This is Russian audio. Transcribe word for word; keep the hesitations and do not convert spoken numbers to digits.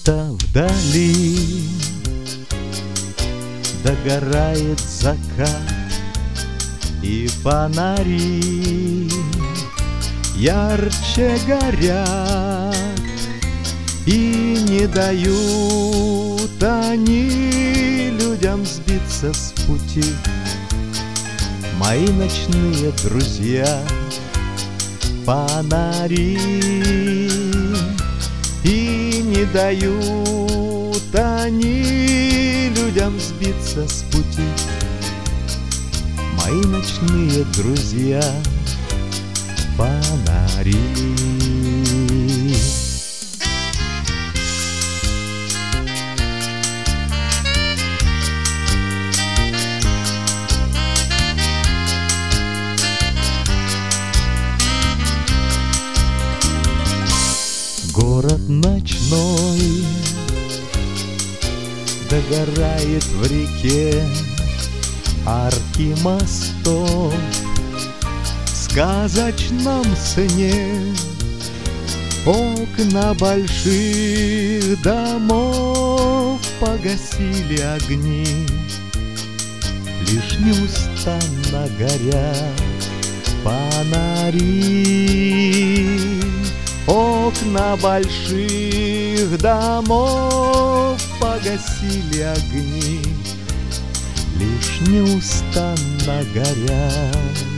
Где-то вдали догорает закат, и фонари ярче горят, и не дают они людям сбиться с пути. Мои ночные друзья, фонари, и не дают они людям сбиться с пути. Мои ночные друзья, фонари. Город ночной догорает в реке, арки мостов в сказочном сне, окна больших домов погасили огни, лишь неустанно горят фонари. Окна больших домов погасили огни, лишь неустанно горят